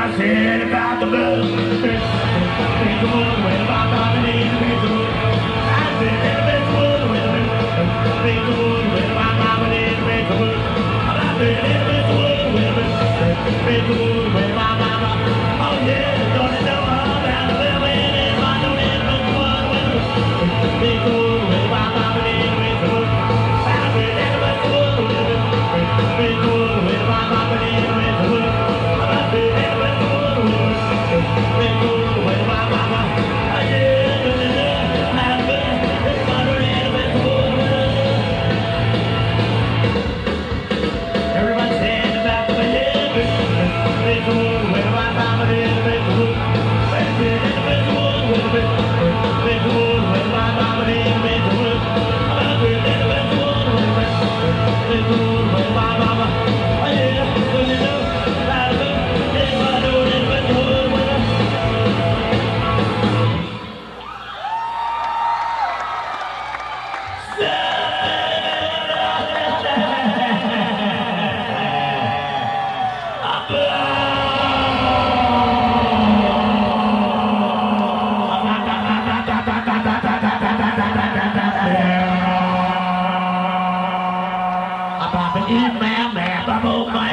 said about the blues. It's the wood with my mama needs to be the wood. I said it's the wood with the wood. It's the wood with my mama needs to be the wood. I said it's the wood with the wood. It's the wood with my mama. Oh yeah, don't you know about the little man in my don't it with the wood with the wood. It's the wood with my mama needs to be the wood. I said it's the wood with the wood. It's the wood with my mama needs to be the wood. I said it's the wood with the wood. It's the wood with my mama. Oh yeah, don't you know how to put it's my don't it with the wood with the wood. Everybody stand about the yeah, it's the wood with my mama needs to be the wood. I said it's the wood with the wood. It's the wood with my mama needs to be the wood. I said it's the wood with the wood. It's the wood with my mama. Oh yeah, don't you know how to put it's my don't it with the wood with the wood. I'm popping in my map. I'm on my